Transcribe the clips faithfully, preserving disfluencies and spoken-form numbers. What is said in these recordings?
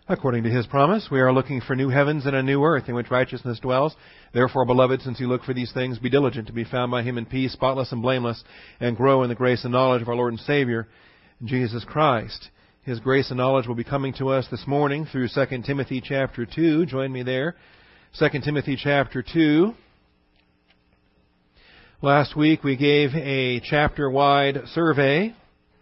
According to His promise, we are looking for new heavens and a new earth in which righteousness dwells. Therefore, beloved, since you look for these things, be diligent to be found by Him in peace, spotless and blameless, and grow in the grace and knowledge of our Lord and Savior, Jesus Christ. His grace and knowledge will be coming to us this morning through Second Timothy chapter two. Join me there. Second Timothy chapter two. Last week we gave a chapter-wide survey,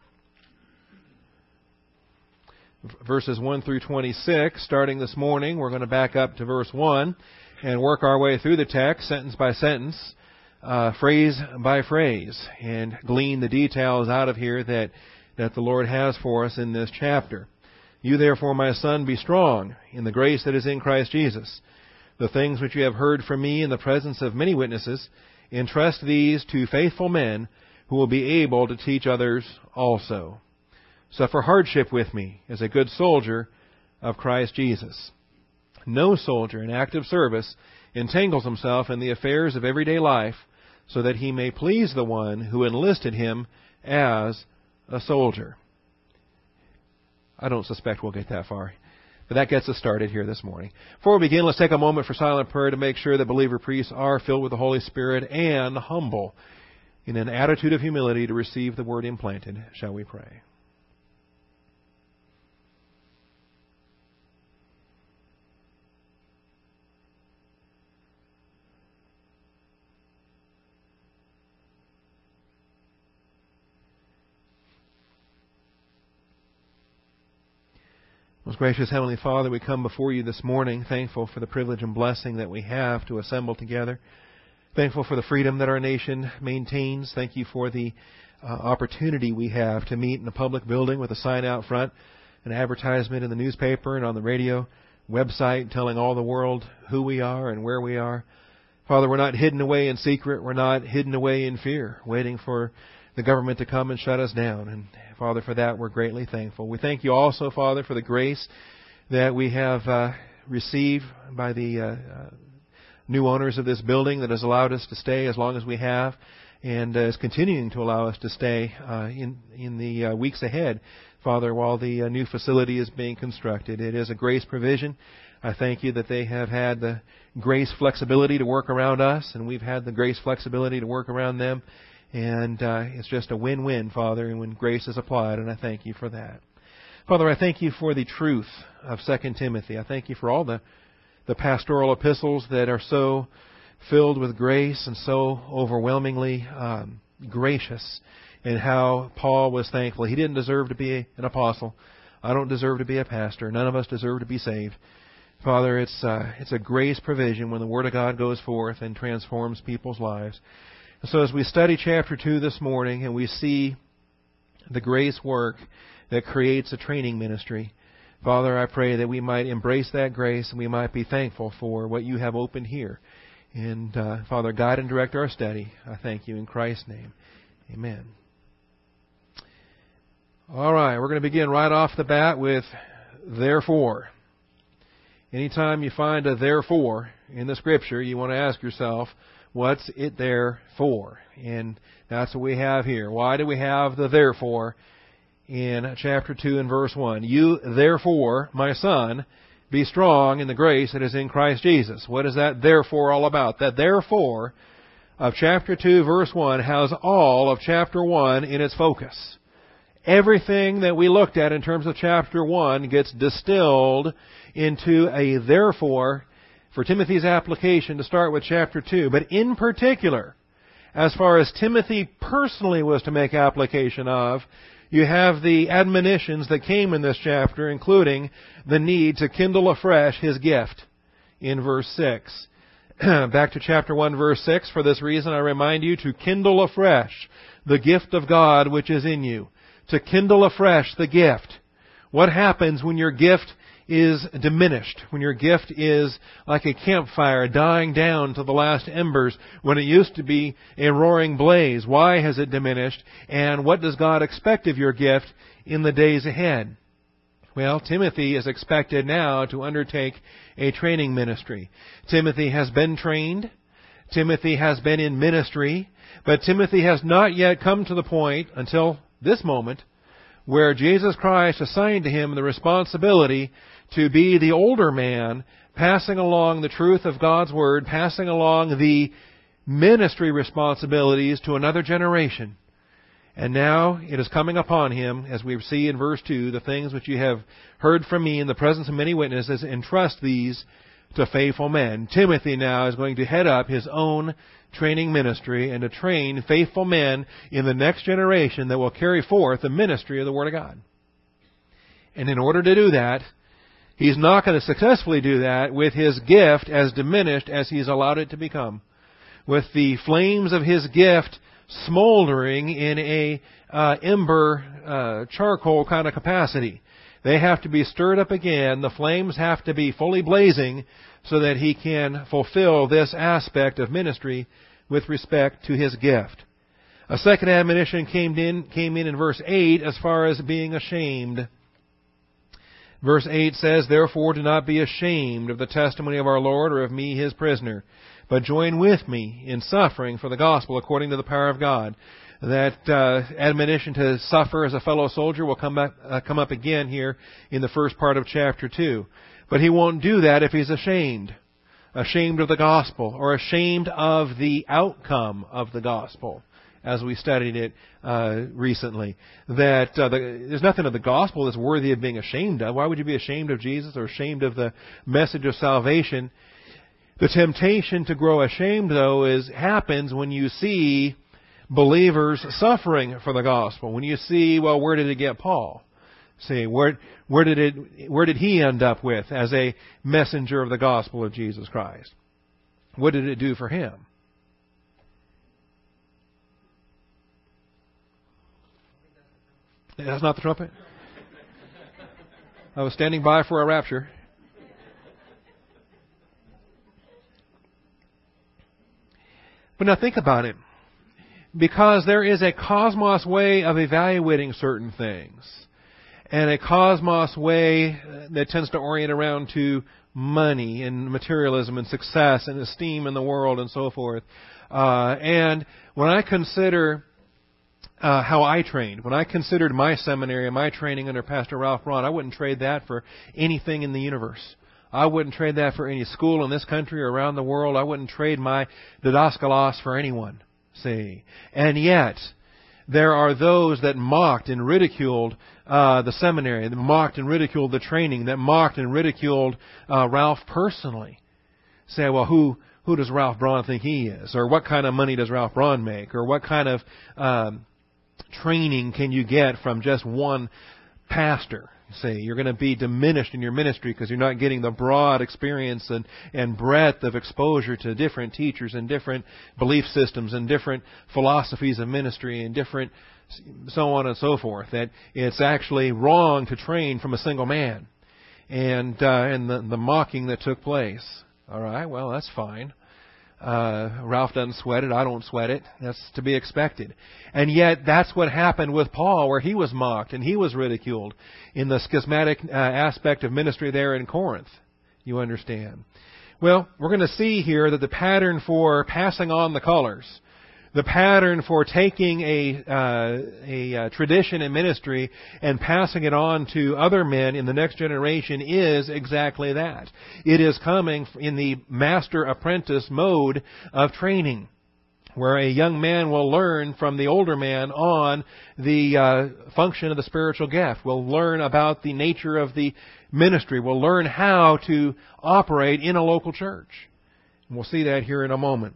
verses one through twenty-six. Starting this morning, we're going to back up to verse one and work our way through the text, sentence by sentence, uh, phrase by phrase, and glean the details out of here that, that the Lord has for us in this chapter. You therefore, my son, be strong in the grace that is in Christ Jesus. The things which you have heard from me in the presence of many witnesses, entrust these to faithful men who will be able to teach others also. Suffer hardship with me as a good soldier of Christ Jesus. No soldier in active service entangles himself in the affairs of everyday life so that he may please the one who enlisted him as a soldier. I don't suspect we'll get that far, but that gets us started here this morning. Before we begin, let's take a moment for silent prayer to make sure that believer priests are filled with the Holy Spirit and humble in an attitude of humility to receive the word implanted. Shall we pray? Most gracious Heavenly Father, we come before you this morning thankful for the privilege and blessing that we have to assemble together. Thankful for the freedom that our nation maintains. Thank you for the uh, opportunity we have to meet in a public building with a sign out front, an advertisement in the newspaper and on the radio, website telling all the world who we are and where we are. Father, we're not hidden away in secret. We're not hidden away in fear, waiting for the government to come and shut us down. And Father, for that we're greatly thankful. We thank you also, Father, for the grace that we have uh, received by the uh, uh, new owners of this building that has allowed us to stay as long as we have, and uh, is continuing to allow us to stay uh, in in the uh, weeks ahead, Father, while the uh, new facility is being constructed. It is a grace provision. I thank you that they have had the grace flexibility to work around us, and we've had the grace flexibility to work around them. And uh, it's just a win-win, Father, and when grace is applied, and I thank you for that. Father, I thank you for the truth of Second Timothy. I thank you for all the, the pastoral epistles that are so filled with grace and so overwhelmingly um, gracious, and how Paul was thankful. He didn't deserve to be an apostle. I don't deserve to be a pastor. None of us deserve to be saved. Father, it's uh, it's a grace provision when the Word of God goes forth and transforms people's lives. So as we study chapter two this morning and we see the grace work that creates a training ministry, Father, I pray that we might embrace that grace and we might be thankful for what you have opened here. And uh, Father, guide and direct our study. I thank you in Christ's name. Amen. All right, we're going to begin right off the bat with therefore. Anytime you find a therefore in the Scripture, you want to ask yourself, what's it there for? And that's what we have here. Why do we have the therefore in chapter two and verse one? You, therefore, my son, be strong in the grace that is in Christ Jesus. What is that therefore all about? That therefore of chapter two, verse one, has all of chapter one in its focus. Everything that we looked at in terms of chapter one gets distilled into a therefore for Timothy's application to start with chapter two. But in particular, as far as Timothy personally was to make application of, you have the admonitions that came in this chapter, including the need to kindle afresh his gift in verse six. Back to chapter one, verse six. For this reason I remind you to kindle afresh the gift of God which is in you. To kindle afresh the gift. What happens when your gift is diminished, when your gift is like a campfire dying down to the last embers, when it used to be a roaring blaze? Why has it diminished? And what does God expect of your gift in the days ahead? Well, Timothy is expected now to undertake a training ministry. Timothy has been trained. Timothy has been in ministry. But Timothy has not yet come to the point, until this moment, where Jesus Christ assigned to him the responsibility to be the older man, passing along the truth of God's Word, passing along the ministry responsibilities to another generation. And now it is coming upon him, as we see in verse two, the things which you have heard from me in the presence of many witnesses, entrust these to faithful men. Timothy now is going to head up his own training ministry and to train faithful men in the next generation that will carry forth the ministry of the Word of God. And in order to do that, he's not going to successfully do that with his gift as diminished as he's allowed it to become, with the flames of his gift smoldering in a uh, ember uh, charcoal kind of capacity. They have to be stirred up again. The flames have to be fully blazing so that he can fulfill this aspect of ministry with respect to his gift. A second admonition came in, came in in verse eight as far as being ashamed. Verse eight says, "Therefore do not be ashamed of the testimony of our Lord or of me his prisoner, but join with me in suffering for the gospel according to the power of God." That uh, admonition to suffer as a fellow soldier will come back, uh, come up again here in the first part of chapter two. But he won't do that if he's ashamed. Ashamed of the gospel, or ashamed of the outcome of the gospel, as we studied it uh, recently. That uh, the, there's nothing of the gospel that's worthy of being ashamed of. Why would you be ashamed of Jesus or ashamed of the message of salvation? The temptation to grow ashamed, though, is happens when you see believers suffering for the gospel. When you see, well, where did it get Paul? See, where where did it where did he end up with as a messenger of the gospel of Jesus Christ? What did it do for him? That's not the trumpet? I was standing by for a rapture. But now think about it. Because there is a cosmos way of evaluating certain things. And a cosmos way that tends to orient around to money and materialism and success and esteem in the world and so forth. Uh, and when I consider uh, how I trained, when I considered my seminary and my training under Pastor Ralph Braun, I wouldn't trade that for anything in the universe. I wouldn't trade that for any school in this country or around the world. I wouldn't trade my didaskalos for anyone. See, and yet there are those that mocked and ridiculed uh, the seminary, that mocked and ridiculed the training, that mocked and ridiculed uh, Ralph personally. Say, well, who who does Ralph Braun think he is, or what kind of money does Ralph Braun make, or what kind of um, training can you get from just one pastor? See, you're going to be diminished in your ministry because you're not getting the broad experience and, and breadth of exposure to different teachers and different belief systems and different philosophies of ministry and different so on and so forth. That it's actually wrong to train from a single man. And, uh, and the, the mocking that took place. All right, well, that's fine. Uh, Ralph doesn't sweat it. I don't sweat it. That's to be expected. And yet, that's what happened with Paul, where he was mocked and he was ridiculed in the schismatic uh, aspect of ministry there in Corinth. You understand? Well, we're going to see here that the pattern for passing on the colors, the pattern for taking a, uh, a uh, tradition in ministry and passing it on to other men in the next generation is exactly that. It is coming in the master-apprentice mode of training, where a young man will learn from the older man on the uh, function of the spiritual gift, will learn about the nature of the ministry, will learn how to operate in a local church. And we'll see that here in a moment.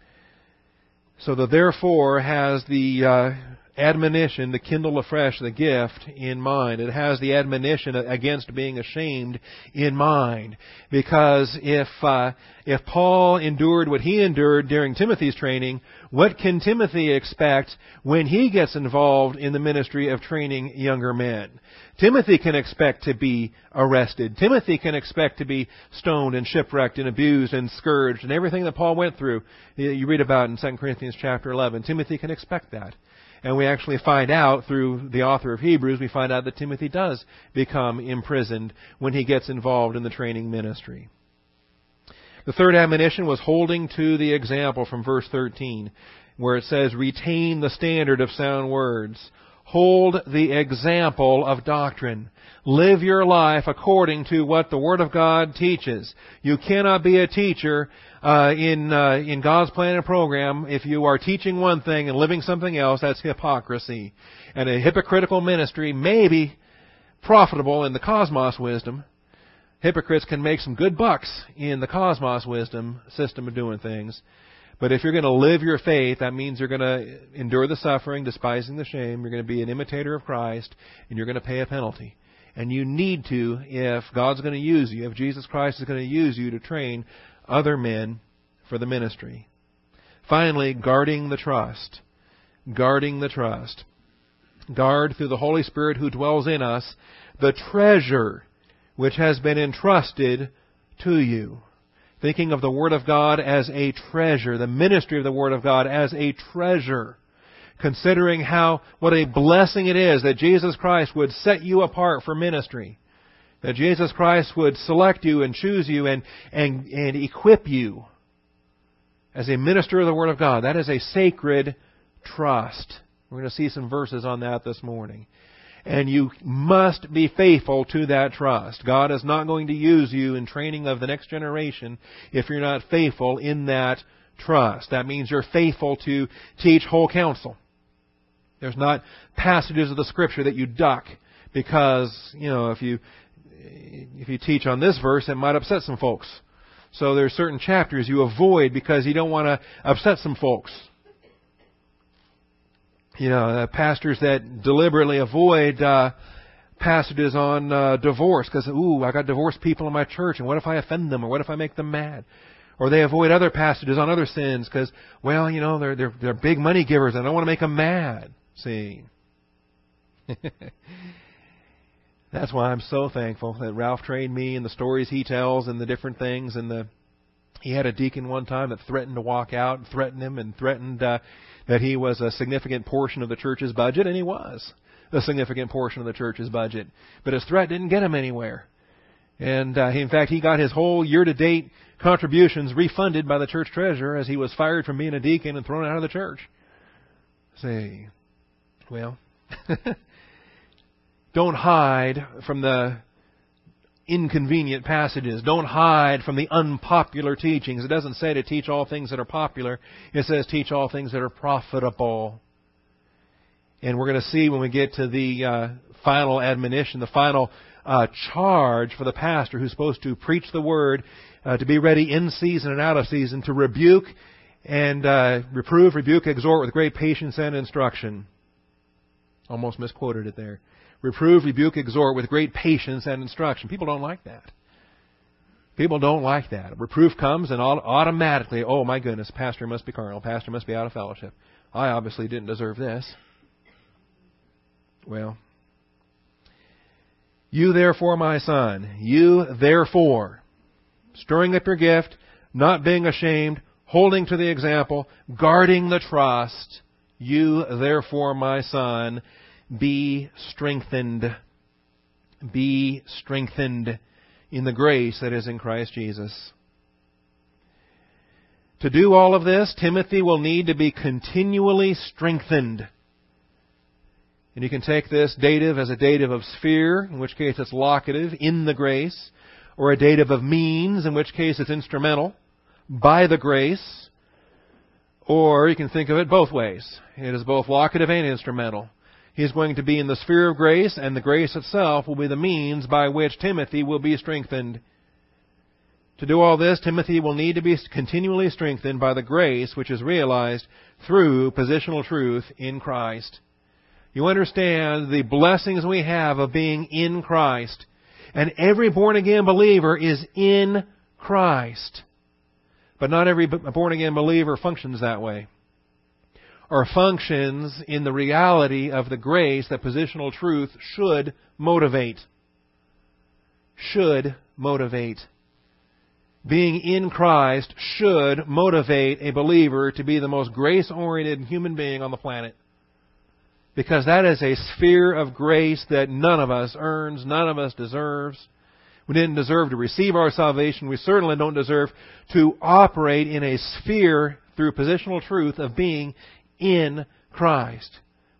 So the therefore has the uh, admonition to kindle afresh the gift in mind. It has the admonition against being ashamed in mind. Because if uh, if Paul endured what he endured during Timothy's training, what can Timothy expect when he gets involved in the ministry of training younger men? Timothy can expect to be arrested. Timothy can expect to be stoned and shipwrecked and abused and scourged and everything that Paul went through. You read about in Second Corinthians chapter eleven. Timothy can expect that. And we actually find out through the author of Hebrews, we find out that Timothy does become imprisoned when he gets involved in the training ministry. The third admonition was holding to the example from verse thirteen, where it says, retain the standard of sound words. hold the example of doctrine. Live your life according to what the Word of God teaches. You cannot be a teacher uh, in uh, in God's plan and program if you are teaching one thing and living something else. That's hypocrisy. And a hypocritical ministry may be profitable in the cosmos wisdom. Hypocrites can make some good bucks in the cosmos wisdom system of doing things. But if you're going to live your faith, that means you're going to endure the suffering, despising the shame. You're going to be an imitator of Christ, and you're going to pay a penalty. And you need to, if God's going to use you, if Jesus Christ is going to use you to train other men for the ministry. Finally, guarding the trust. Guarding the trust. Guard through the Holy Spirit who dwells in us the treasure which has been entrusted to you. Thinking of the Word of God as a treasure, the ministry of the Word of God as a treasure. Considering how, what a blessing it is that Jesus Christ would set you apart for ministry. That Jesus Christ would select you and choose you and, and, and equip you as a minister of the Word of God. That is a sacred trust. We're going to see some verses on that this morning. And you must be faithful to that trust. God is not going to use you in training of the next generation if you're not faithful in that trust. That means you're faithful to teach whole counsel. There's not passages of the Scripture that you duck because, you know, if you if you teach on this verse, it might upset some folks. So there's certain chapters you avoid because you don't want to upset some folks. You know, uh, pastors that deliberately avoid uh, passages on uh, divorce because, ooh, I got divorced people in my church, and what if I offend them, or what if I make them mad? Or they avoid other passages on other sins because, well, you know, they're they're they're big money givers, and I don't want to make them mad. See, that's why I'm so thankful that Ralph trained me in the stories he tells and the different things. And the he had a deacon one time that threatened to walk out, and threatened him, and threatened uh, that he was a significant portion of the church's budget, and he was a significant portion of the church's budget. But his threat didn't get him anywhere. And uh, he, in fact, he got his whole year-to-date contributions refunded by the church treasurer as he was fired from being a deacon and thrown out of the church. See, well, don't hide from the inconvenient passages. Don't hide from the unpopular teachings. It doesn't say to teach all things that are popular. It says teach all things that are profitable. And we're going to see when we get to the uh, final admonition, the final uh, charge for the pastor who's supposed to preach the Word, uh, to be ready in season and out of season, to rebuke and uh, reprove, rebuke, exhort with great patience and instruction. Almost misquoted it there. Reprove, rebuke, exhort with great patience and instruction. People don't like that. People don't like that. Reproof comes and automatically, oh my goodness, pastor must be carnal. Pastor must be out of fellowship. I obviously didn't deserve this. Well, you therefore, my son, you therefore, stirring up your gift, not being ashamed, holding to the example, guarding the trust, you therefore, my son, be strengthened. Be strengthened in the grace that is in Christ Jesus. To do all of this, Timothy will need to be continually strengthened. And you can take this dative as a dative of sphere, in which case it's locative, in the grace, or a dative of means, in which case it's instrumental, by the grace, or you can think of it both ways. It is both locative and instrumental. He's going to be in the sphere of grace, and the grace itself will be the means by which Timothy will be strengthened. To do all this, Timothy will need to be continually strengthened by the grace which is realized through positional truth in Christ. You understand the blessings we have of being in Christ. And every born-again believer is in Christ. But not every born-again believer functions that way. Or functions in the reality of the grace that positional truth should motivate. Should motivate. Being in Christ should motivate a believer to be the most grace-oriented human being on the planet. Because that is a sphere of grace that none of us earns, none of us deserves. We didn't deserve to receive our salvation. We certainly don't deserve to operate in a sphere through positional truth of being in Christ.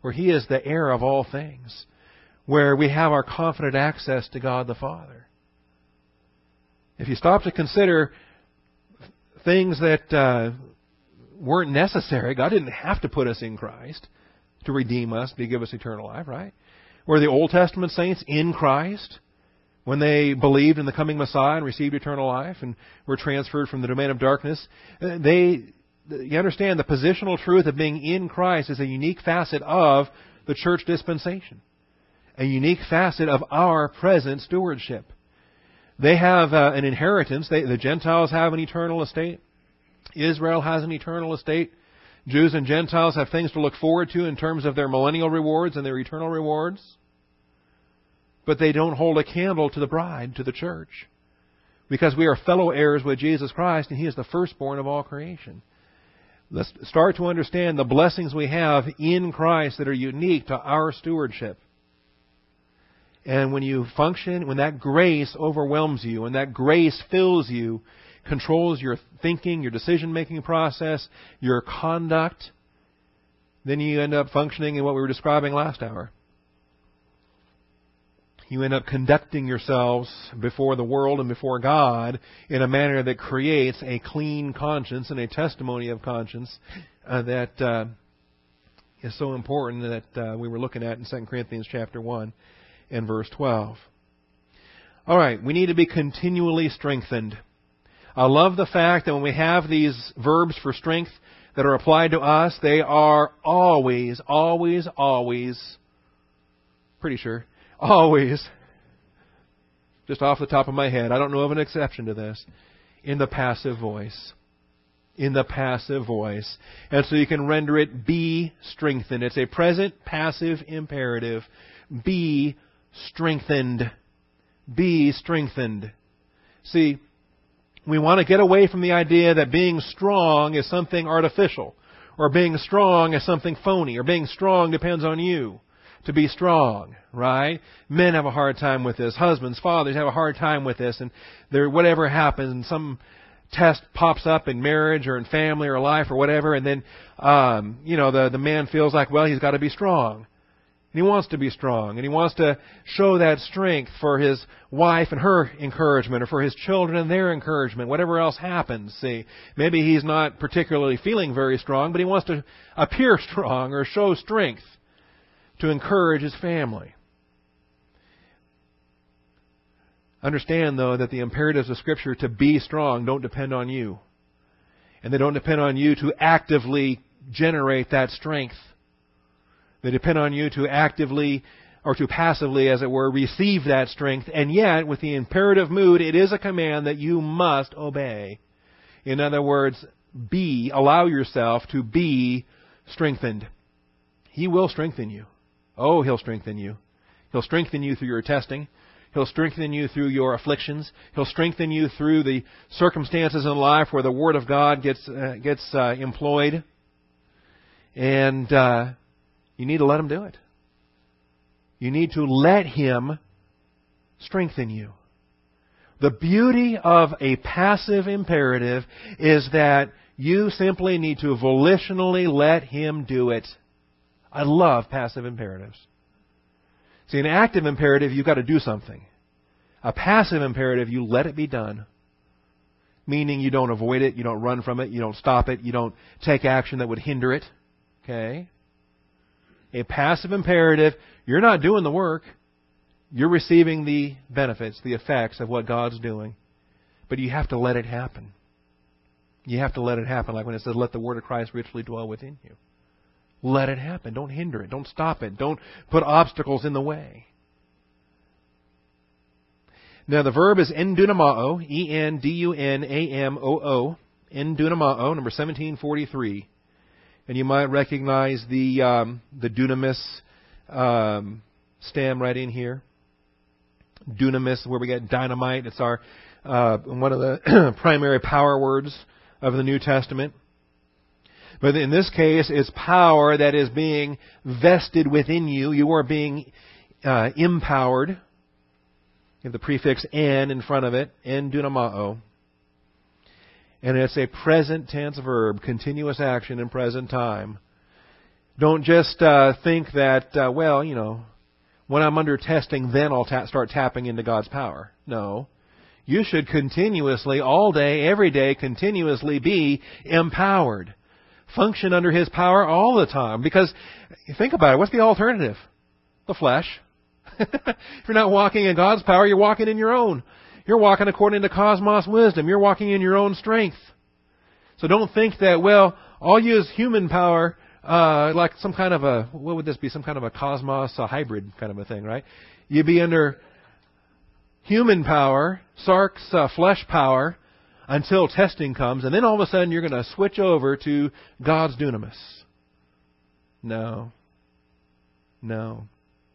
where He is the heir of all things, where we have our confident access to God the Father. If you stop to consider things that uh, weren't necessary, God didn't have to put us in Christ to redeem us, to give us eternal life, right? Were the Old Testament saints in Christ when they believed in the coming Messiah and received eternal life and were transferred from the domain of darkness? They, you understand, the positional truth of being in Christ is a unique facet of the church dispensation, a unique facet of our present stewardship. They have uh, an inheritance. They, the Gentiles have an eternal estate. Israel has an eternal estate. Jews and Gentiles have things to look forward to in terms of their millennial rewards and their eternal rewards. But they don't hold a candle to the bride, to the church, because we are fellow heirs with Jesus Christ, and He is the firstborn of all creation. Let's start to understand the blessings we have in Christ that are unique to our stewardship. And when you function, when that grace overwhelms you, when that grace fills you, controls your thinking, your decision-making process, your conduct, then you end up functioning in what we were describing last hour. You end up conducting yourselves before the world and before God in a manner that creates a clean conscience and a testimony of conscience uh, that uh, is so important that uh, we were looking at in Second Corinthians chapter one. And verse twelve. All right, we need to be continually strengthened. I love the fact that when we have these verbs for strength that are applied to us, they are always, always, always, pretty sure, always, just off the top of my head, I don't know of an exception to this, in the passive voice. In the passive voice. And so you can render it be strengthened. It's a present passive imperative. Be strengthened. Be strengthened. See, we want to get away from the idea that being strong is something artificial, or being strong is something phony, or being strong depends on you to be strong, right? Men have a hard time with this. Husbands, fathers have a hard time with this. And there, whatever happens, and some test pops up in marriage or in family or life or whatever, and then, um, you know, the, the man feels like, well, he's got to be strong. And he wants to be strong, and he wants to show that strength for his wife and her encouragement, or for his children and their encouragement, whatever else happens. See, maybe he's not particularly feeling very strong, but he wants to appear strong or show strength to encourage his family. Understand, though, that the imperatives of Scripture to be strong don't depend on you. And they don't depend on you to actively generate that strength. They depend on you to actively, or to passively, as it were, receive that strength. And yet, with the imperative mood, it is a command that you must obey. In other words, be, allow yourself to be strengthened. He will strengthen you. Oh, He'll strengthen you. He'll strengthen you through your testing. He'll strengthen you through your afflictions. He'll strengthen you through the circumstances in life where the Word of God gets uh, gets uh, employed. And uh, you need to let Him do it. You need to let Him strengthen you. The beauty of a passive imperative is that you simply need to volitionally let Him do it. I love passive imperatives. See, an active imperative, you've got to do something. A passive imperative, you let it be done. Meaning you don't avoid it, you don't run from it, you don't stop it, you don't take action that would hinder it. Okay? A passive imperative, you're not doing the work. You're receiving the benefits, the effects of what God's doing. But you have to let it happen. You have to let it happen, like when it says, let the word of Christ richly dwell within you. Let it happen. Don't hinder it. Don't stop it. Don't put obstacles in the way. Now, the verb is endunamao, E N D U N A M O O, endunamao, number seventeen forty-three. And you might recognize the um, the dunamis um, stem right in here. Dunamis, where we get dynamite. It's our uh, one of the primary power words of the New Testament. But in this case, it's power that is being vested within you. You are being uh, empowered. You have the prefix "en" in front of it, endunamao. And it's a present tense verb, continuous action in present time. Don't just uh, think that, uh, well, you know, when I'm under testing, then I'll ta- start tapping into God's power. No. You should continuously, all day, every day, continuously be empowered. Function under His power all the time. Because, think about it, what's the alternative? The flesh. If you're not walking in God's power, you're walking in your own. You're walking according to cosmos wisdom. You're walking in your own strength. So don't think that, well, I'll use human power uh, like some kind of a, what would this be, some kind of a cosmos, a hybrid kind of a thing, right? You'd be under human power, sarx, uh, flesh power, until testing comes, and then all of a sudden you're going to switch over to God's dunamis. No. No.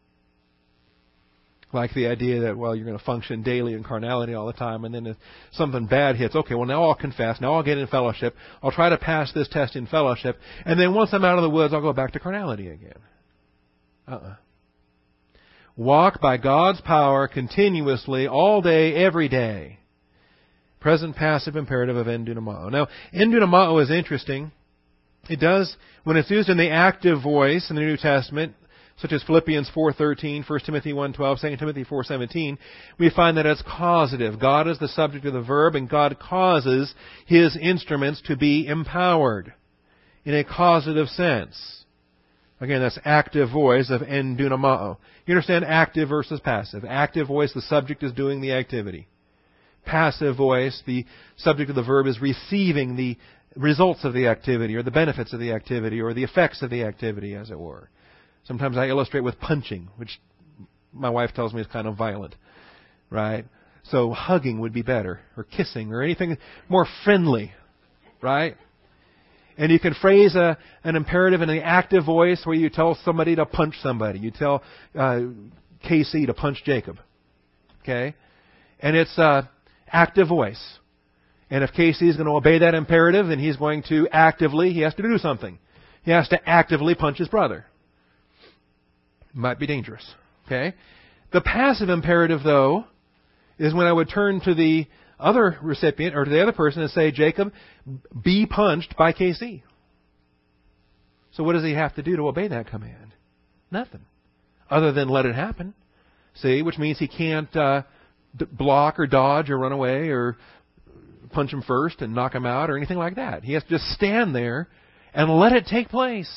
Like the idea that, well, you're going to function daily in carnality all the time, and then if something bad hits, okay, well, now I'll confess, now I'll get in fellowship, I'll try to pass this test in fellowship, and then once I'm out of the woods, I'll go back to carnality again. Uh-uh. Walk by God's power continuously, all day, every day. Present passive imperative of endunamao. Now, endunamao is interesting. It does, when it's used in the active voice in the New Testament, such as Philippians four thirteen, First Timothy one twelve, Second Timothy four seventeen, we find that it's causative. God is the subject of the verb, and God causes His instruments to be empowered in a causative sense. Again, that's active voice of endunamao. You understand active versus passive. Active voice, the subject is doing the activity. Passive voice, the subject of the verb is receiving the results of the activity, or the benefits of the activity, or the effects of the activity, as it were. Sometimes I illustrate with punching, which my wife tells me is kind of violent, right? So hugging would be better, or kissing, or anything more friendly, right? And you can phrase a, an imperative in an active voice where you tell somebody to punch somebody. You tell uh, K C to punch Jacob, okay? And it's uh, active voice. And if K C is going to obey that imperative, then he's going to actively, he has to do something. He has to actively punch his brother. Might be dangerous. Okay? The passive imperative, though, is when I would turn to the other recipient or to the other person and say, Jacob, be punched by K C. So what does he have to do to obey that command? Nothing. Other than let it happen. See? Which means he can't uh, d- block or dodge or run away or punch him first and knock him out or anything like that. He has to just stand there and let it take place.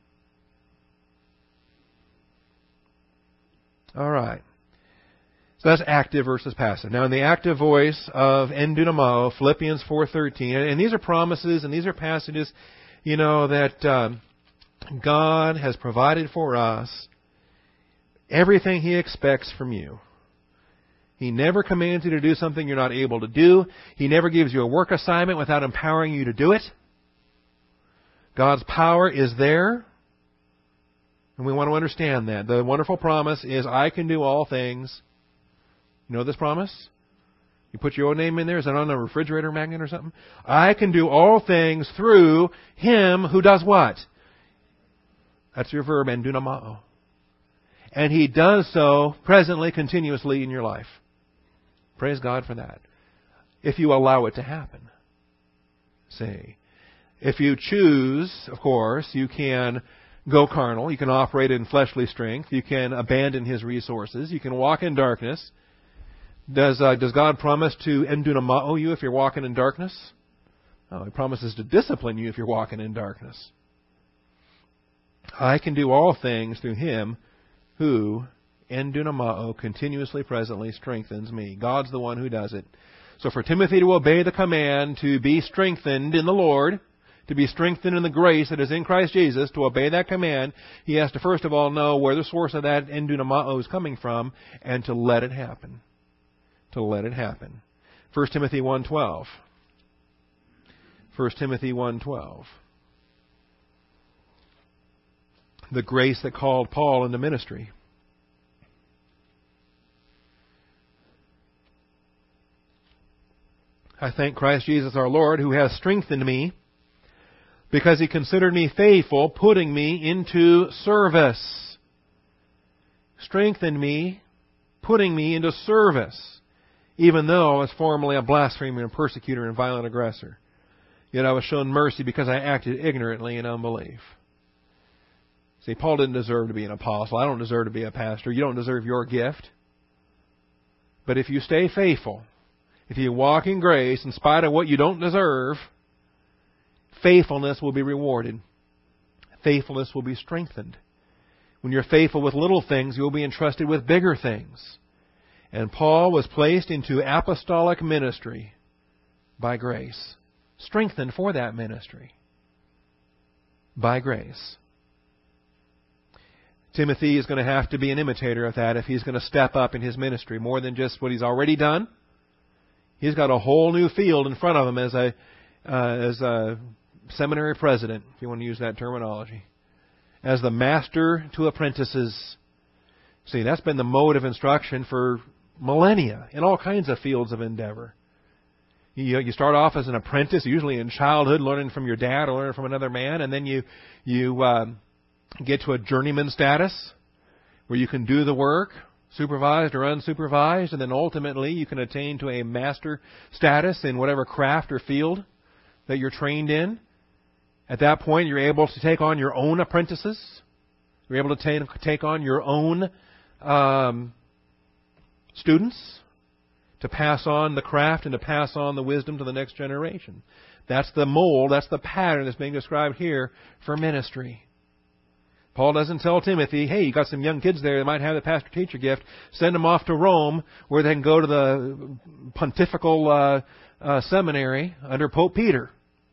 All right. So that's active versus passive. Now, in the active voice of endunamao, Philippians four thirteen, and these are promises and these are passages, you know, that uh, God has provided for us everything He expects from you. He never commands you to do something you're not able to do. He never gives you a work assignment without empowering you to do it. God's power is there. And we want to understand that. The wonderful promise is, I can do all things. You know this promise? You put your own name in there. Is that on a refrigerator magnet or something? I can do all things through Him who does what? That's your verb, endunamao. And He does so presently, continuously in your life. Praise God for that. If you allow it to happen. See. If you choose, of course, you can go carnal. You can operate in fleshly strength. You can abandon His resources. You can walk in darkness. Does uh, does God promise to endunamao you if you're walking in darkness? No, He promises to discipline you if you're walking in darkness. I can do all things through Him who, endunamao, continuously, presently strengthens me. God's the one who does it. So for Timothy to obey the command to be strengthened in the Lord, to be strengthened in the grace that is in Christ Jesus, to obey that command, he has to first of all know where the source of that endunamao is coming from and to let it happen. To let it happen. First Timothy one twelve. First Timothy one twelve. The grace that called Paul into ministry. I thank Christ Jesus our Lord, who has strengthened me, because He considered me faithful, putting me into service. Strengthened me, putting me into service, even though I was formerly a blasphemer and persecutor and violent aggressor. Yet I was shown mercy because I acted ignorantly in unbelief. See, Paul didn't deserve to be an apostle. I don't deserve to be a pastor. You don't deserve your gift. But if you stay faithful, if you walk in grace in spite of what you don't deserve, faithfulness will be rewarded. Faithfulness will be strengthened. When you're faithful with little things, you'll be entrusted with bigger things. And Paul was placed into apostolic ministry by grace. Strengthened for that ministry by grace. Timothy is going to have to be an imitator of that if he's going to step up in his ministry more than just what he's already done. He's got a whole new field in front of him as a uh, as a seminary president, if you want to use that terminology, as the master to apprentices. See, that's been the mode of instruction for millennia in all kinds of fields of endeavor. You, you start off as an apprentice, usually in childhood, learning from your dad or learning from another man, and then you you um, get to a journeyman status where you can do the work, supervised or unsupervised, and then ultimately you can attain to a master status in whatever craft or field that you're trained in. At that point, you're able to take on your own apprentices. You're able to take, take on your own um, students to pass on the craft and to pass on the wisdom to the next generation. That's the mold, that's the pattern that's being described here for ministry. Paul doesn't tell Timothy, hey, you got some young kids there that might have the pastor-teacher gift. Send them off to Rome where they can go to the pontifical uh, uh, seminary under Pope Peter.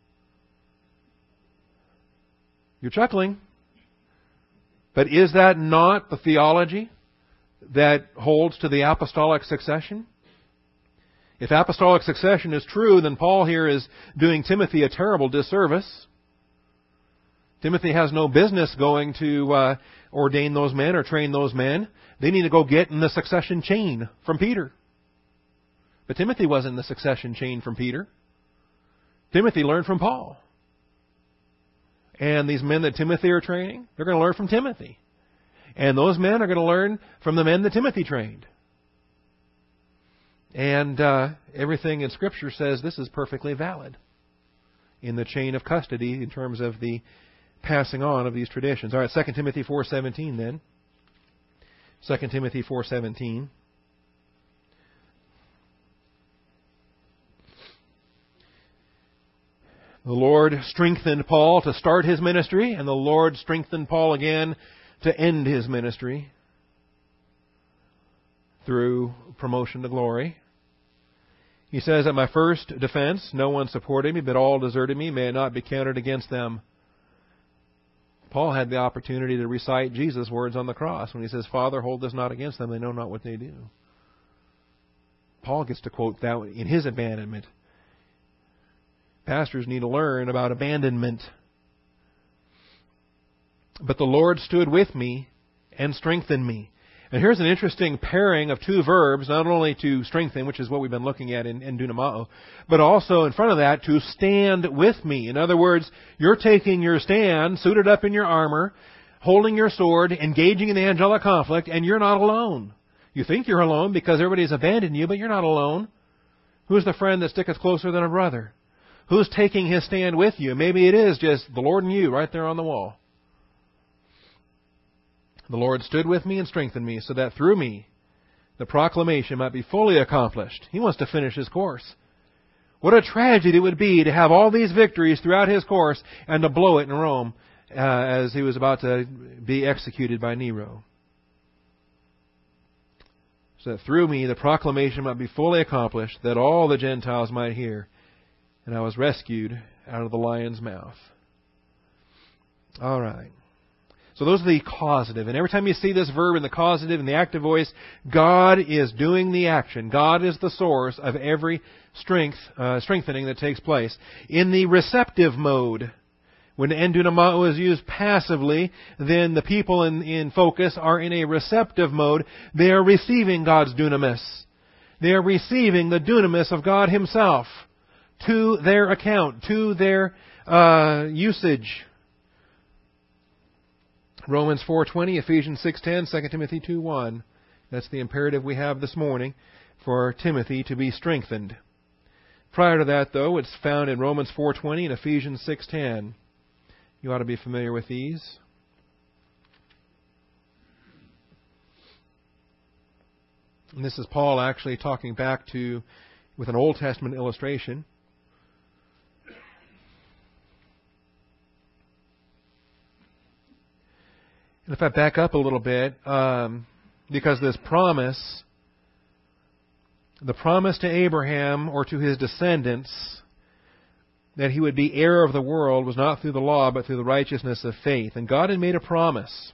You're chuckling. But is that not the theology that holds to the apostolic succession? If apostolic succession is true, then Paul here is doing Timothy a terrible disservice. Timothy has no business going to uh, ordain those men or train those men. They need to go get in the succession chain from Peter. But Timothy wasn't in the succession chain from Peter. Timothy learned from Paul. And these men that Timothy are training, they're going to learn from Timothy. And those men are going to learn from the men that Timothy trained. And uh, everything in Scripture says this is perfectly valid in the chain of custody in terms of the passing on of these traditions. All right, Second Timothy four seventeen then. Second Timothy four seventeen. The Lord strengthened Paul to start his ministry, and the Lord strengthened Paul again to end his ministry through promotion to glory. He says, at my first defense, no one supported me, but all deserted me. May it not be counted against them. Paul had the opportunity to recite Jesus' words on the cross when he says, Father, hold this not against them. They know not what they do. Paul gets to quote that in his abandonment. Pastors need to learn about abandonment. But the Lord stood with me and strengthened me. And here's an interesting pairing of two verbs, not only to strengthen, which is what we've been looking at in, in dunamao, but also in front of that, to stand with me. In other words, you're taking your stand, suited up in your armor, holding your sword, engaging in the angelic conflict, and you're not alone. You think you're alone because everybody's abandoned you, but you're not alone. Who's the friend that sticketh closer than a brother? Who's taking his stand with you? Maybe it is just the Lord and you right there on the wall. The Lord stood with me and strengthened me, so that through me the proclamation might be fully accomplished. He wants to finish his course. What a tragedy it would be to have all these victories throughout his course and to blow it in Rome uh, as he was about to be executed by Nero. So that through me the proclamation might be fully accomplished, that all the Gentiles might hear. And I was rescued out of the lion's mouth. All right. So those are the causative. And every time you see this verb in the causative and the active voice, God is doing the action. God is the source of every strength, uh, strengthening that takes place. In the receptive mode, when endunamao is used passively, then the people in, in focus are in a receptive mode. They are receiving God's dunamis. They are receiving the dunamis of God Himself to their account, to their uh, usage. Romans four twenty, Ephesians six ten, Second Timothy two one. That's the imperative we have this morning for Timothy to be strengthened. Prior to that, though, it's found in Romans four twenty and Ephesians six ten. You ought to be familiar with these. And this is Paul actually talking back to, with an Old Testament illustration. And if I back up a little bit, um, because this promise, the promise to Abraham or to his descendants that he would be heir of the world was not through the law, but through the righteousness of faith. And God had made a promise.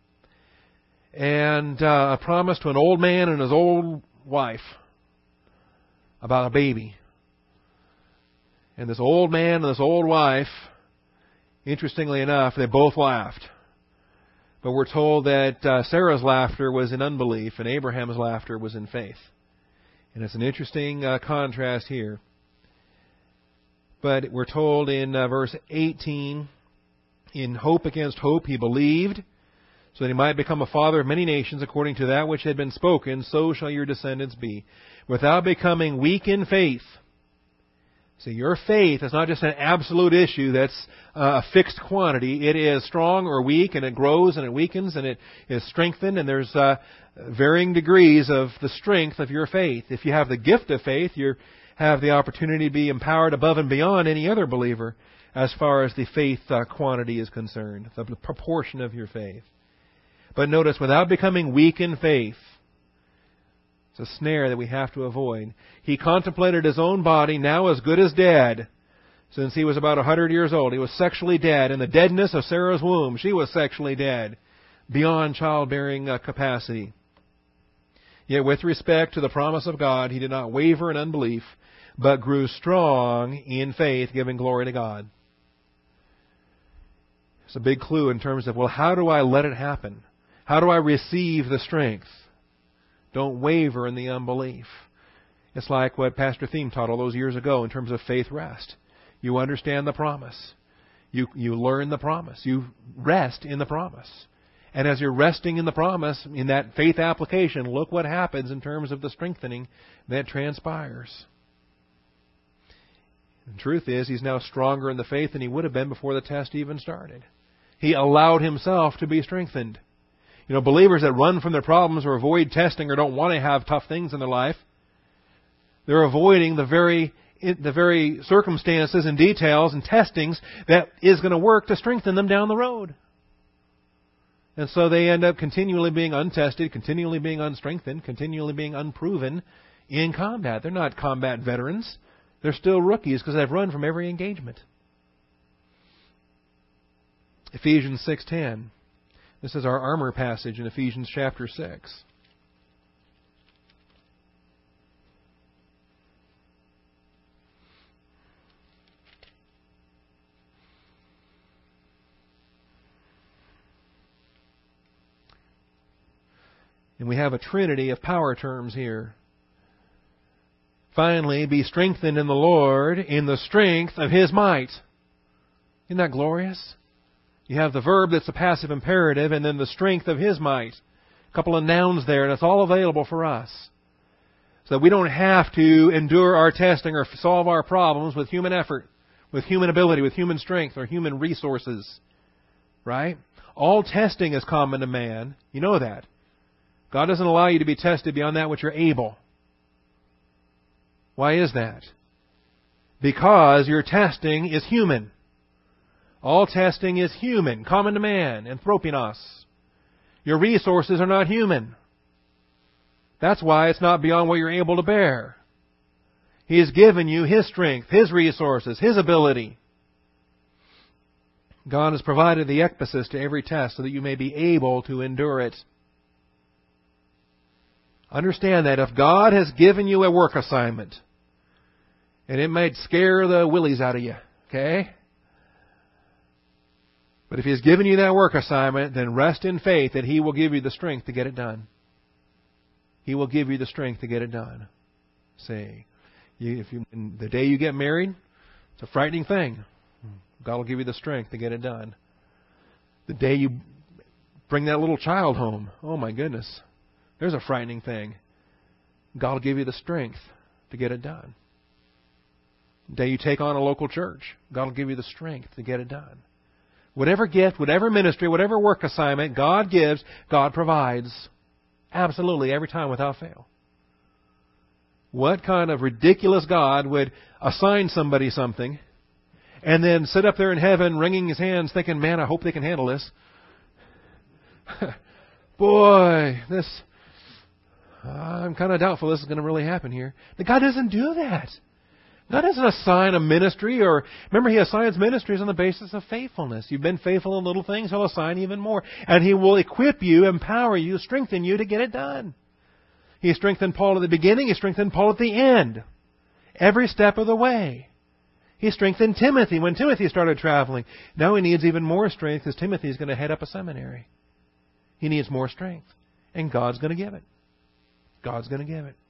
And uh, a promise to an old man and his old wife about a baby. And this old man and this old wife, interestingly enough, they both laughed. But we're told that uh, Sarah's laughter was in unbelief and Abraham's laughter was in faith. And it's an interesting uh, contrast here. But we're told in uh, verse eighteen, in hope against hope he believed, so that he might become a father of many nations according to that which had been spoken, so shall your descendants be. Without becoming weak in faith. See, your faith is not just an absolute issue that's uh, a fixed quantity. It is strong or weak, and it grows and it weakens and it is strengthened, and there's uh, varying degrees of the strength of your faith. If you have the gift of faith, you have the opportunity to be empowered above and beyond any other believer as far as the faith uh, quantity is concerned, the proportion of your faith. But notice, without becoming weak in faith, it's a snare that we have to avoid. He contemplated his own body, now as good as dead, since he was about a hundred years old. He was sexually dead. In the deadness of Sarah's womb, she was sexually dead, beyond childbearing uh, capacity. Yet with respect to the promise of God, he did not waver in unbelief, but grew strong in faith, giving glory to God. It's a big clue in terms of, well, how do I let it happen? How do I receive the strength? Don't waver in the unbelief. It's like what Pastor Thiem taught all those years ago in terms of faith rest. You understand the promise. You, you learn the promise. You rest in the promise. And as you're resting in the promise, in that faith application, look what happens in terms of the strengthening that transpires. The truth is, he's now stronger in the faith than he would have been before the test even started. He allowed himself to be strengthened. You know, believers that run from their problems or avoid testing or don't want to have tough things in their life, they're avoiding the very the very circumstances and details and testings that is going to work to strengthen them down the road. And so they end up continually being untested, continually being unstrengthened, continually being unproven in combat. They're not combat veterans. They're still rookies because they've run from every engagement. Ephesians six ten. This is our armor passage in Ephesians chapter six. And we have a trinity of power terms here. Finally, be strengthened in the Lord in the strength of His might. Isn't that glorious? You have the verb that's a passive imperative, and then the strength of His might. A couple of nouns there, and it's all available for us. So that we don't have to endure our testing or solve our problems with human effort, with human ability, with human strength, or human resources. Right? All testing is common to man. You know that. God doesn't allow you to be tested beyond that which you're able. Why is that? Because your testing is human. All testing is human, common to man, anthropinos. Your resources are not human. That's why it's not beyond what you're able to bear. He has given you His strength, His resources, His ability. God has provided the ekbasis to every test so that you may be able to endure it. Understand that if God has given you a work assignment, and it might scare the willies out of you, okay? But if He has given you that work assignment, then rest in faith that He will give you the strength to get it done. He will give you the strength to get it done. See, you, if you, the day you get married, it's a frightening thing. God will give you the strength to get it done. The day you bring that little child home, oh my goodness, there's a frightening thing. God will give you the strength to get it done. The day you take on a local church, God will give you the strength to get it done. Whatever gift, whatever ministry, whatever work assignment God gives, God provides. Absolutely, every time without fail. What kind of ridiculous God would assign somebody something and then sit up there in heaven wringing his hands thinking, man, I hope they can handle this. Boy, this, I'm kind of doubtful this is going to really happen here. But God doesn't do that. God doesn't assign a ministry, or remember, He assigns ministries on the basis of faithfulness. You've been faithful in little things, He'll assign even more. And He will equip you, empower you, strengthen you to get it done. He strengthened Paul at the beginning, He strengthened Paul at the end. Every step of the way. He strengthened Timothy when Timothy started traveling. Now he needs even more strength because Timothy is going to head up a seminary. He needs more strength. And God's going to give it. God's going to give it.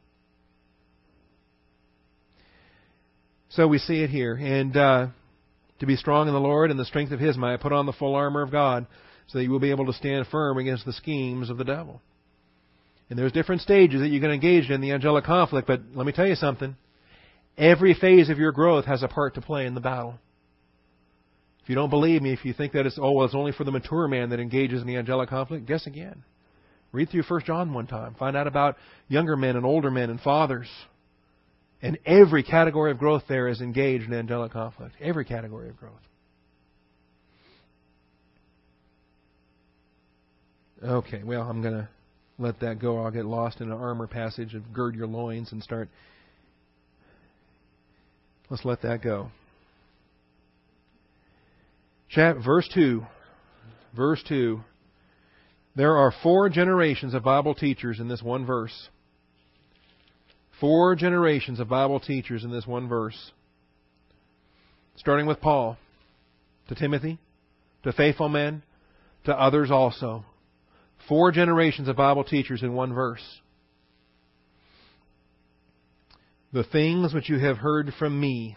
So we see it here. And uh, to be strong in the Lord and the strength of His might, put on the full armor of God so that you will be able to stand firm against the schemes of the devil. And there's different stages that you can engage in the angelic conflict. But let me tell you something. Every phase of your growth has a part to play in the battle. If you don't believe me, if you think that it's, oh, well, it's only for the mature man that engages in the angelic conflict, guess again. Read through First John one time. Find out about younger men and older men and fathers. And every category of growth there is engaged in angelic conflict. Every category of growth. Okay, well, I'm going to let that go. I'll get lost in an armor passage of gird your loins and start. Let's let that go. Chap- verse two. Verse two. There are four generations of Bible teachers in this one verse. Four generations of Bible teachers in this one verse. Starting with Paul, to Timothy, to faithful men, to others also. Four generations of Bible teachers in one verse. The things which you have heard from me.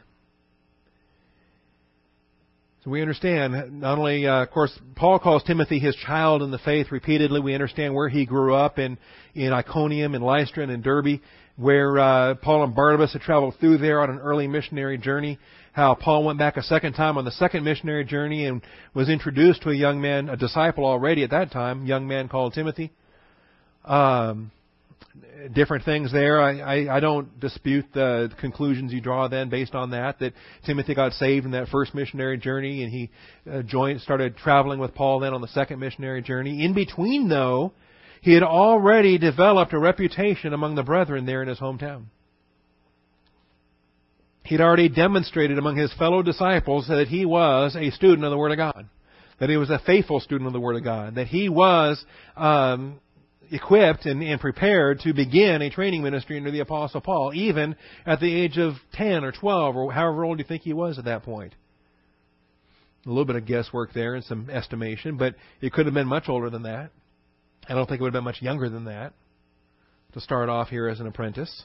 So we understand, not only, uh, of course, Paul calls Timothy his child in the faith repeatedly. We understand where he grew up in, in Iconium, in Lystra, and in Derbe, where uh, Paul and Barnabas had traveled through there on an early missionary journey. How Paul went back a second time on the second missionary journey and was introduced to a young man, a disciple already at that time, a young man called Timothy. Um, different things there. I, I, I don't dispute the conclusions you draw then based on that, that Timothy got saved in that first missionary journey and he uh, joined, started traveling with Paul then on the second missionary journey. In between, though, he had already developed a reputation among the brethren there in his hometown. He'd already demonstrated among his fellow disciples that he was a student of the Word of God, that he was a faithful student of the Word of God, that he was um, equipped and, and prepared to begin a training ministry under the Apostle Paul, even at the age of ten or twelve, or however old you think he was at that point. A little bit of guesswork there and some estimation, but it could have been much older than that. I don't think it would have been much younger than that to start off here as an apprentice.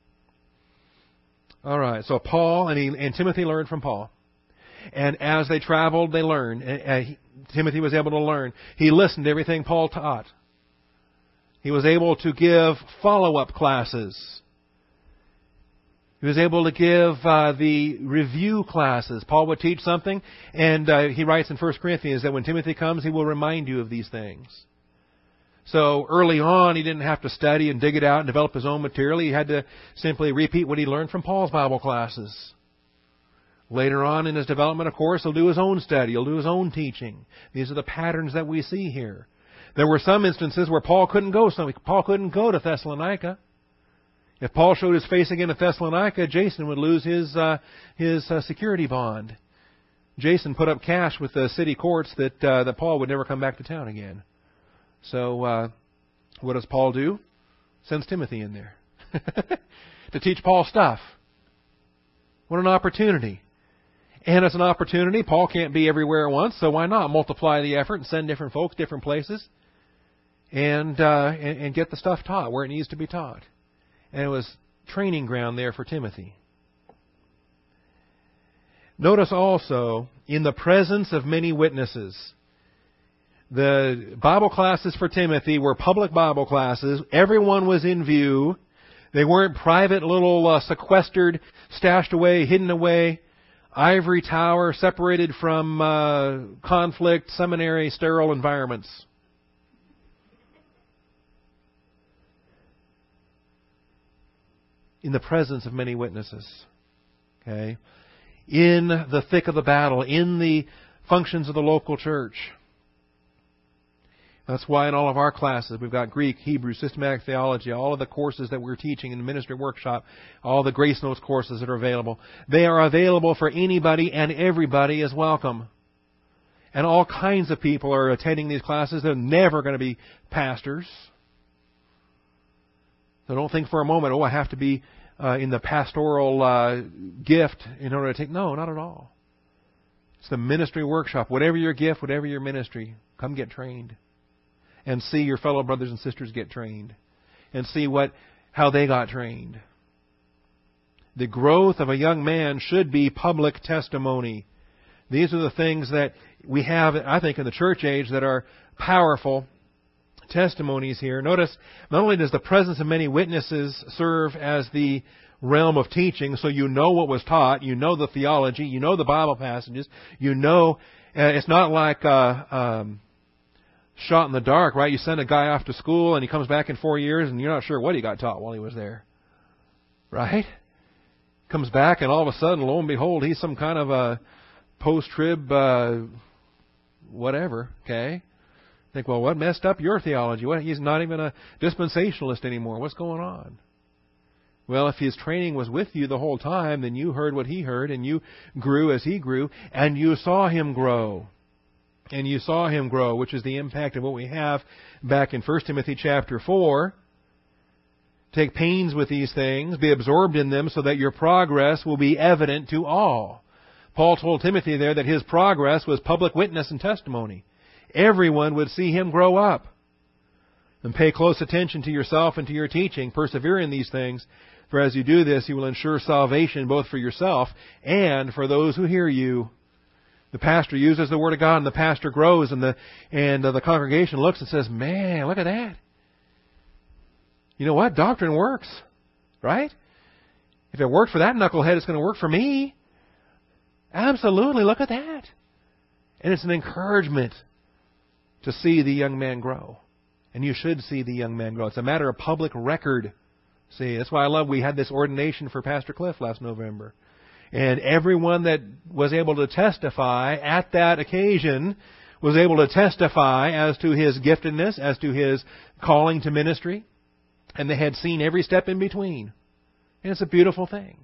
All right, so Paul and, he, and Timothy learned from Paul. And as they traveled, they learned. And he, Timothy was able to learn. He listened to everything Paul taught. He was able to give follow-up classes. He was able to give uh, the review classes. Paul would teach something, and uh, he writes in First Corinthians that when Timothy comes, he will remind you of these things. So early on, he didn't have to study and dig it out and develop his own material. He had to simply repeat what he learned from Paul's Bible classes. Later on in his development, of course, he'll do his own study. He'll do his own teaching. These are the patterns that we see here. There were some instances where Paul couldn't go. Paul couldn't go to Thessalonica. If Paul showed his face again at Thessalonica, Jason would lose his uh, his uh, security bond. Jason put up cash with the city courts that uh, that Paul would never come back to town again. So uh, what does Paul do? Sends Timothy in there to teach Paul stuff. What an opportunity. And it's an opportunity. Paul can't be everywhere at once, so why not multiply the effort and send different folks, different places, and, uh, and, and get the stuff taught where it needs to be taught. And it was training ground there for Timothy. Notice also, in the presence of many witnesses. The Bible classes for Timothy were public Bible classes. Everyone was in view. They weren't private, little uh, sequestered, stashed away, hidden away, ivory tower, separated from uh, conflict, seminary, sterile environments. in the presence of many witnesses. Okay? In the thick of the battle, in the functions of the local church. That's why in all of our classes we've got Greek, Hebrew, systematic theology, all of the courses that we're teaching in the ministry workshop, all the Grace Notes courses that are available. They are available for anybody, and everybody is welcome. And all kinds of people are attending these classes. They're never going to be pastors. So don't think for a moment, oh, I have to be uh, in the pastoral uh, gift in order to take... No, not at all. It's the ministry workshop. Whatever your gift, whatever your ministry, come get trained. And see your fellow brothers and sisters get trained. And see what how they got trained. The growth of a young man should be public testimony. These are the things that we have, I think, in the church age that are powerful testimonies here. Notice, not only does the presence of many witnesses serve as the realm of teaching, so you know what was taught, you know the theology, you know the Bible passages, you know, uh, it's not like... Uh, um, shot in the dark, right? You send a guy off to school and he comes back in four years and you're not sure what he got taught while he was there. Right? Comes back and all of a sudden, lo and behold, he's some kind of a post-trib uh, whatever, okay? Think, well, what messed up your theology? What, he's not even a dispensationalist anymore. What's going on? Well, if his training was with you the whole time, then you heard what he heard and you grew as he grew and you saw him grow. And you saw him grow, which is the impact of what we have back in First Timothy chapter four. Take pains with these things, be absorbed in them, so that your progress will be evident to all. Paul told Timothy there that his progress was public witness and testimony. Everyone would see him grow up. And pay close attention to yourself and to your teaching. Persevere in these things, for as you do this, you will ensure salvation both for yourself and for those who hear you. The pastor uses the Word of God, and the pastor grows, and the and uh, the congregation looks and says, man, look at that. You know what? Doctrine works, right? If it worked for that knucklehead, it's going to work for me. Absolutely, look at that. And it's an encouragement to see the young man grow. And you should see the young man grow. It's a matter of public record. See, that's why I love we had this ordination for Pastor Cliff last November. And everyone that was able to testify at that occasion was able to testify as to his giftedness, as to his calling to ministry. And they had seen every step in between. And it's a beautiful thing.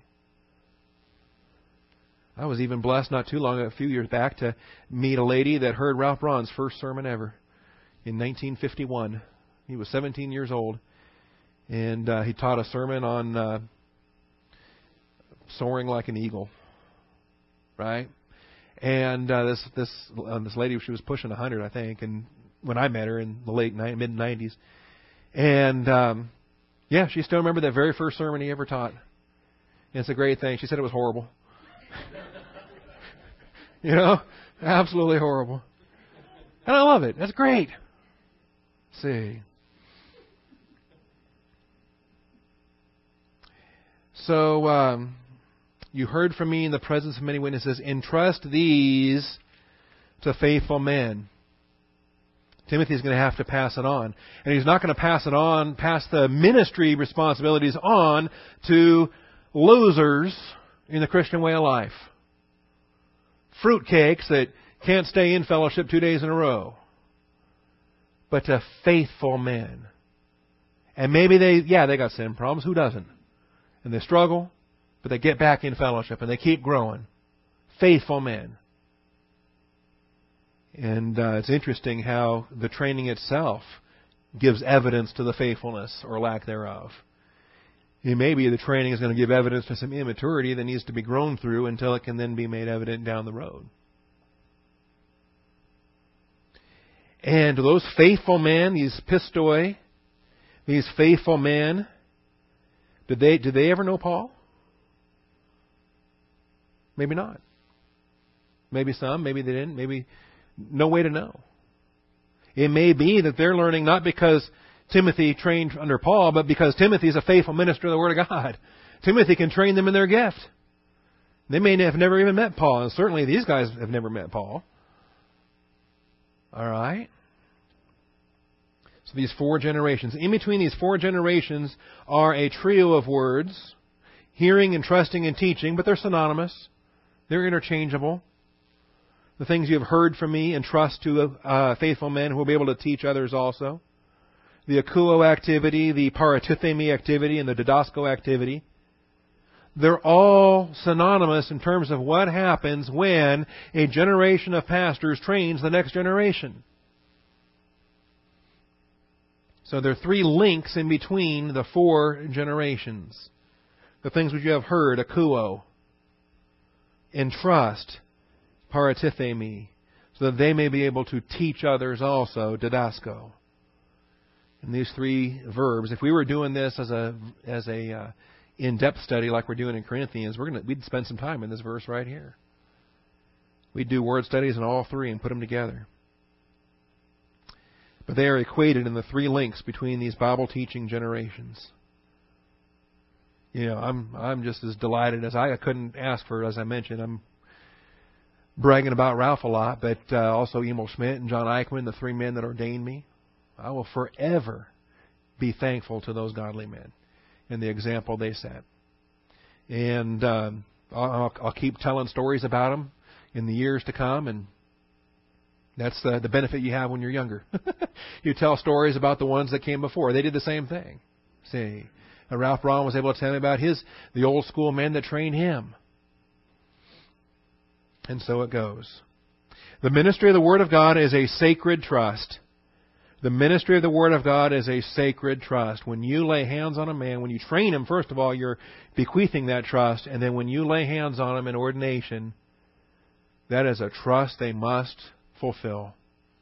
I was even blessed not too long, a few years back, to meet a lady that heard Ralph Braun's first sermon ever in nineteen fifty-one. He was seventeen years old. And uh, he taught a sermon on... Uh, soaring like an eagle, right? And uh, this this uh, this lady, she was pushing a hundred, I think, and when I met her in the late ni- mid nineties, and um, yeah, she still remembered that very first sermon he ever taught. And it's a great thing. She said it was horrible. You know, absolutely horrible. And I love it. That's great. Let's see. So. Um, You heard from me in the presence of many witnesses. Entrust these to faithful men. Timothy's going to have to pass it on. And he's not going to pass it on, pass the ministry responsibilities on to losers in the Christian way of life. Fruitcakes that can't stay in fellowship two days in a row. But to faithful men. And maybe they, yeah, they got sin problems. Who doesn't? And they struggle. But they get back in fellowship and they keep growing. Faithful men. And uh, it's interesting how the training itself gives evidence to the faithfulness or lack thereof. It may be the training is going to give evidence to some immaturity that needs to be grown through until it can then be made evident down the road. And those faithful men, these pistoi, these faithful men, did they did they ever know Paul? Maybe not. Maybe some, maybe they didn't, maybe no way to know. It may be that they're learning not because Timothy trained under Paul, but because Timothy is a faithful minister of the Word of God. Timothy can train them in their gift. They may have never even met Paul, and certainly these guys have never met Paul. All right? So these four generations. In between these four generations are a trio of words. hearing and trusting and teaching, but they're synonymous. They're interchangeable. The things you have heard from me, entrust to uh, faithful men who will be able to teach others also. The akuo activity, the paratithemi activity, and the didasko activity. They're all synonymous in terms of what happens when a generation of pastors trains the next generation. So there are three links in between the four generations. The things which you have heard, akuo, entrust, paratithemi, so that they may be able to teach others also, didasko. And these three verbs, if we were doing this as a as a uh, in-depth study like we're doing in Corinthians, we're gonna we'd spend some time in this verse right here. We'd do word studies in all three and put them together. But they are equated in the three links between these Bible teaching generations. You know, I'm I'm just as delighted as I, I couldn't ask for, as I mentioned. I'm bragging about Ralph a lot, but uh, also Emil Schmidt and John Eichmann, the three men that ordained me. I will forever be thankful to those godly men and the example they set. And um, I'll, I'll keep telling stories about them in the years to come, and that's the, the benefit you have when you're younger. You tell stories about the ones that came before. They did the same thing. See, Ralph Braun was able to tell me about his the old school men that trained him. And so it goes. The ministry of the Word of God is a sacred trust. The ministry of the Word of God is a sacred trust. When you lay hands on a man, when you train him, first of all, you're bequeathing that trust. And then when you lay hands on him in ordination, that is a trust they must fulfill.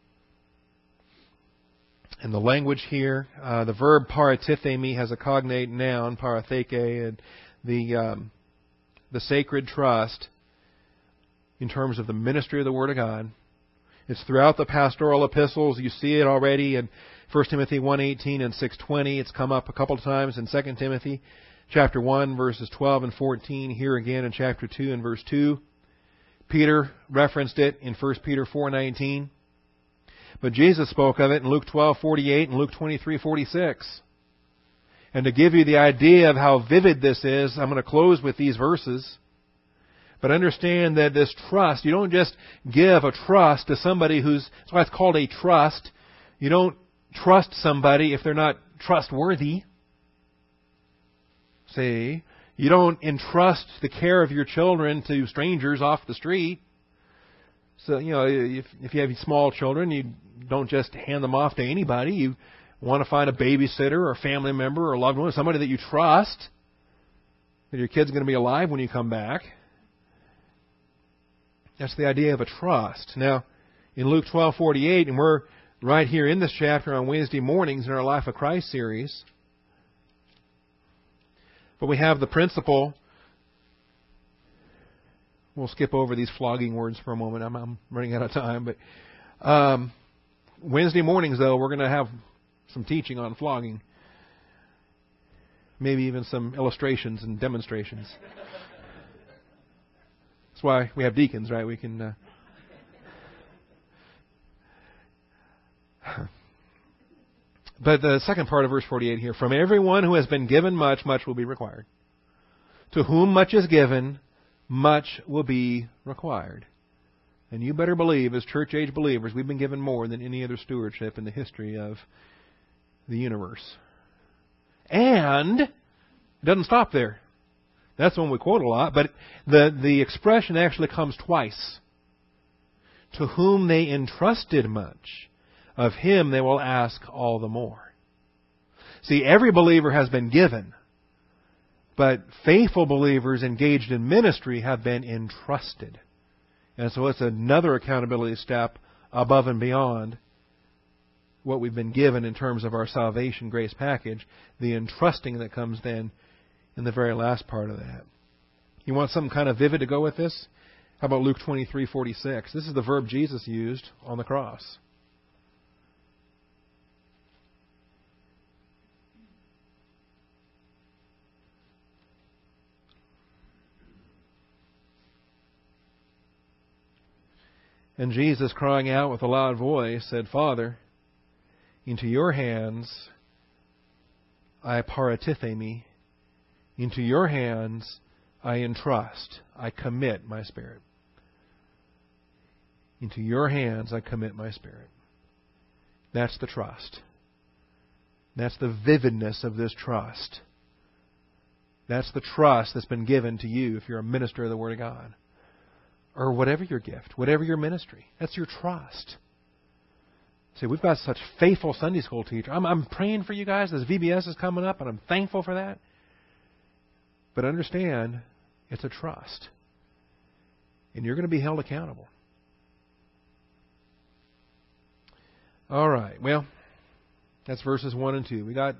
And the language here, uh, the verb paratithemi has a cognate noun, paratheke, and the um, the sacred trust in terms of the ministry of the Word of God. It's throughout the pastoral epistles. You see it already in First Timothy one eighteen and six twenty. It's come up a couple of times in Second Timothy chapter one, verses twelve and fourteen. Here again in chapter two and verse two. Peter referenced it in First Peter four nineteen. But Jesus spoke of it in Luke twelve forty-eight and Luke twenty-three forty-six. And to give you the idea of how vivid this is, I'm going to close with these verses. But understand that this trust, you don't just give a trust to somebody who's, that's why it's called a trust. You don't trust somebody if they're not trustworthy. See, you don't entrust the care of your children to strangers off the street. So, you know, if, if you have small children, you don't just hand them off to anybody. You want to find a babysitter or a family member or a loved one, somebody that you trust, that your kid's going to be alive when you come back. That's the idea of a trust. Now, in Luke twelve forty-eight, and we're right here in this chapter on Wednesday mornings in our Life of Christ series, but we have the principle. We'll skip over these flogging words for a moment. I'm, I'm running out of time. But um, Wednesday mornings, though, we're going to have some teaching on flogging. Maybe even some illustrations and demonstrations. That's why we have deacons, right? We can... Uh... But the second part of verse forty-eight here, from everyone who has been given much, much will be required. To whom much is given, much will be required. And you better believe, as church-age believers, we've been given more than any other stewardship in the history of the universe. And it doesn't stop there. That's one we quote a lot, but the, the expression actually comes twice. To whom they entrusted much, of him they will ask all the more. See, every believer has been given, but faithful believers engaged in ministry have been entrusted. And so it's another accountability step above and beyond what we've been given in terms of our salvation grace package, the entrusting that comes then in the very last part of that. You want something kind of vivid to go with this? How about Luke twenty-three forty-six? This is the verb Jesus used on the cross. And Jesus, crying out with a loud voice, said, Father, into your hands I paratithemi, Into your hands I entrust, I commit my spirit. Into your hands I commit my spirit. That's the trust. That's the vividness of this trust. That's the trust that's been given to you if you're a minister of the Word of God. Or whatever your gift, whatever your ministry. That's your trust. See, we've got such faithful Sunday school teachers. I'm, I'm praying for you guys. This V B S is coming up, and I'm thankful for that. But understand, it's a trust. And you're going to be held accountable. All right. Well, that's verses one and two. We got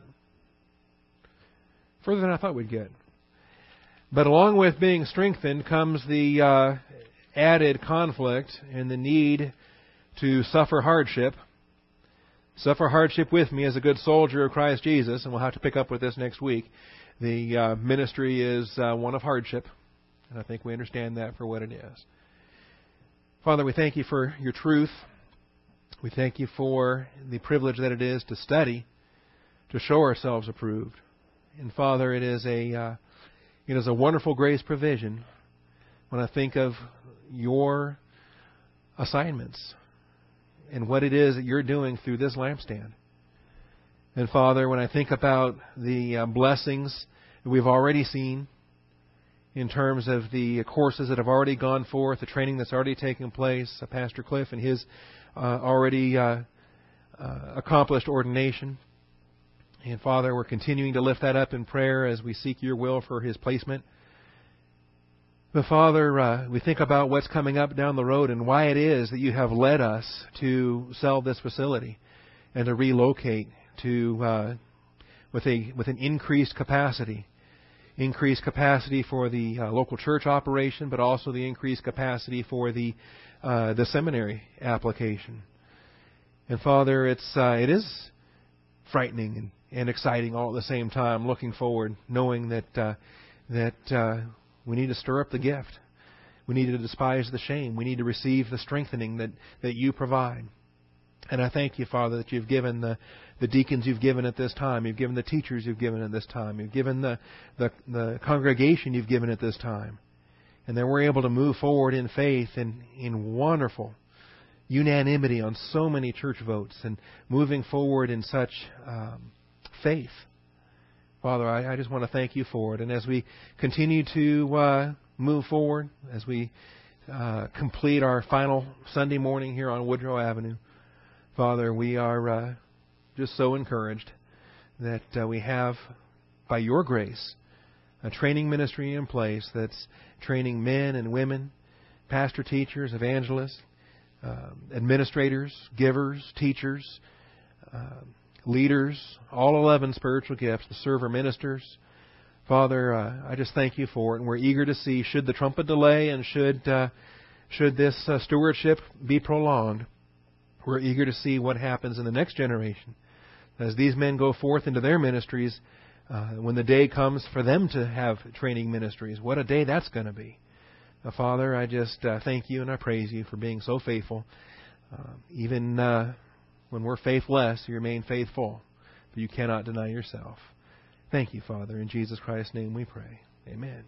further than I thought we'd get. But along with being strengthened comes the uh, added conflict and the need to suffer hardship. Suffer hardship with me as a good soldier of Christ Jesus, and we'll have to pick up with this next week. The uh, ministry is uh, one of hardship, and I think we understand that for what it is. Father, we thank you for your truth. We thank you for the privilege that it is to study, to show ourselves approved. And Father, it is a uh, it is a wonderful grace provision when I think of your assignments and what it is that you're doing through this lampstand. And Father, when I think about the uh, blessings that we've already seen in terms of the courses that have already gone forth, the training that's already taken place, uh, Pastor Cliff and his uh, already uh, uh, accomplished ordination. And Father, we're continuing to lift that up in prayer as we seek your will for his placement. But Father, uh, we think about what's coming up down the road and why it is that you have led us to sell this facility and to relocate to uh, with a with an increased capacity, increased capacity for the uh, local church operation, but also the increased capacity for the uh, the seminary application. And Father, it's uh, it is frightening and, and exciting all at the same time. Looking forward, knowing that uh, that. Uh, We need to stir up the gift. We need to despise the shame. We need to receive the strengthening that, that you provide. And I thank you, Father, that you've given the, the deacons you've given at this time. You've given the teachers you've given at this time. You've given the, the, the congregation you've given at this time. And that we're able to move forward in faith and in wonderful unanimity on so many church votes and moving forward in such um, faith. Father, I, I just want to thank you for it. And as we continue to uh, move forward, as we uh, complete our final Sunday morning here on Woodrow Avenue, Father, we are uh, just so encouraged that uh, we have, by your grace, a training ministry in place that's training men and women, pastor, teachers, evangelists, uh, administrators, givers, teachers, uh, leaders, all eleven spiritual gifts, the server ministers. Father, uh, I just thank you for it, and we're eager to see, should the trumpet delay and should uh, should this uh, stewardship be prolonged, we're eager to see what happens in the next generation. As these men go forth into their ministries, uh, when the day comes for them to have training ministries, what a day that's going to be. Uh, Father, I just uh, thank you and I praise you for being so faithful. Uh, even... Uh, When we're faithless, you remain faithful, but you cannot deny yourself. Thank you, Father. In Jesus Christ's name we pray. Amen.